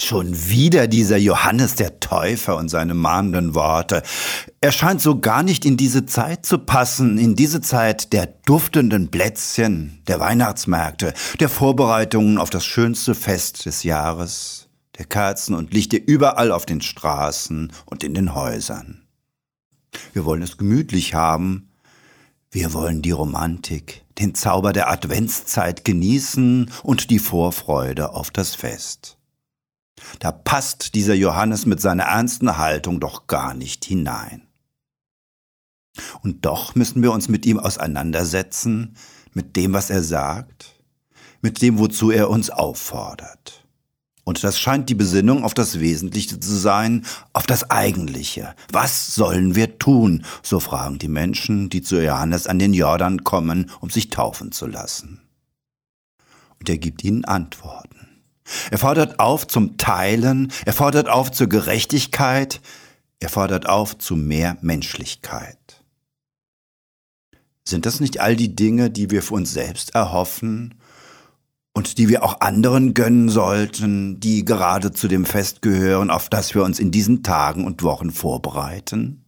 Schon wieder dieser Johannes der Täufer und seine mahnenden Worte. Er scheint so gar nicht in diese Zeit zu passen, in diese Zeit der duftenden Plätzchen, der Weihnachtsmärkte, der Vorbereitungen auf das schönste Fest des Jahres, der Kerzen und Lichter überall auf den Straßen und in den Häusern. Wir wollen es gemütlich haben. Wir wollen die Romantik, den Zauber der Adventszeit genießen und die Vorfreude auf das Fest. Da passt dieser Johannes mit seiner ernsten Haltung doch gar nicht hinein. Und doch müssen wir uns mit ihm auseinandersetzen, mit dem, was er sagt, mit dem, wozu er uns auffordert. Und das scheint die Besinnung auf das Wesentliche zu sein, auf das Eigentliche. Was sollen wir tun? So fragen die Menschen, die zu Johannes an den Jordan kommen, um sich taufen zu lassen. Und er gibt ihnen Antworten. Er fordert auf zum Teilen, er fordert auf zur Gerechtigkeit, er fordert auf zu mehr Menschlichkeit. Sind das nicht all die Dinge, die wir für uns selbst erhoffen und die wir auch anderen gönnen sollten, die gerade zu dem Fest gehören, auf das wir uns in diesen Tagen und Wochen vorbereiten?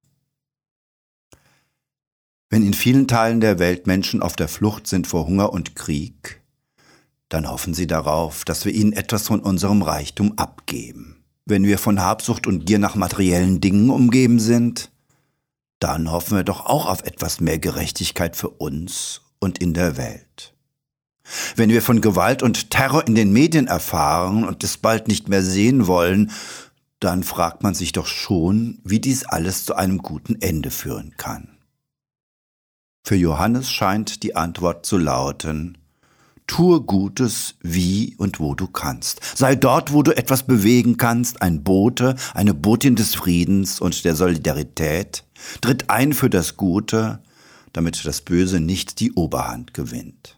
Wenn in vielen Teilen der Welt Menschen auf der Flucht sind vor Hunger und Krieg, dann hoffen sie darauf, dass wir ihnen etwas von unserem Reichtum abgeben. Wenn wir von Habsucht und Gier nach materiellen Dingen umgeben sind, dann hoffen wir doch auch auf etwas mehr Gerechtigkeit für uns und in der Welt. Wenn wir von Gewalt und Terror in den Medien erfahren und es bald nicht mehr sehen wollen, dann fragt man sich doch schon, wie dies alles zu einem guten Ende führen kann. Für Johannes scheint die Antwort zu lauten: Tue Gutes, wie und wo du kannst. Sei dort, wo du etwas bewegen kannst, ein Bote, eine Botin des Friedens und der Solidarität. Tritt ein für das Gute, damit das Böse nicht die Oberhand gewinnt.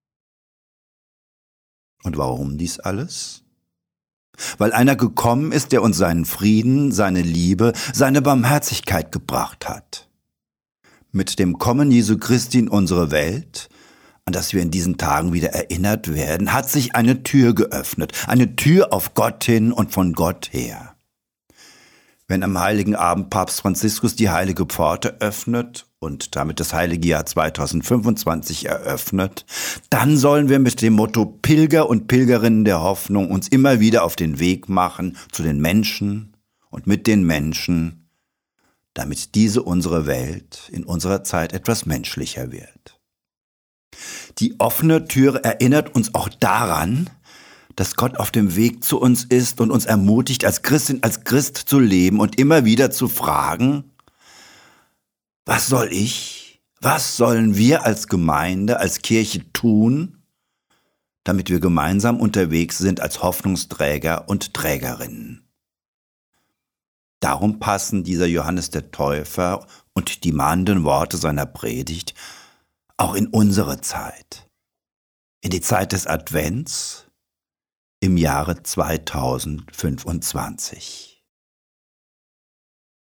Und warum dies alles? Weil einer gekommen ist, der uns seinen Frieden, seine Liebe, seine Barmherzigkeit gebracht hat. Mit dem Kommen Jesu Christi in unsere Welt, an das wir in diesen Tagen wieder erinnert werden, hat sich eine Tür geöffnet, eine Tür auf Gott hin und von Gott her. Wenn am Heiligen Abend Papst Franziskus die heilige Pforte öffnet und damit das heilige Jahr 2025 eröffnet, dann sollen wir mit dem Motto Pilger und Pilgerinnen der Hoffnung uns immer wieder auf den Weg machen zu den Menschen und mit den Menschen, damit diese unsere Welt in unserer Zeit etwas menschlicher wird. Die offene Tür erinnert uns auch daran, dass Gott auf dem Weg zu uns ist und uns ermutigt, als Christin, als Christ zu leben und immer wieder zu fragen: Was soll ich, was sollen wir als Gemeinde, als Kirche tun, damit wir gemeinsam unterwegs sind als Hoffnungsträger und Trägerinnen? Darum passen dieser Johannes der Täufer und die mahnenden Worte seiner Predigt auch in unsere Zeit, in die Zeit des Advents im Jahre 2025.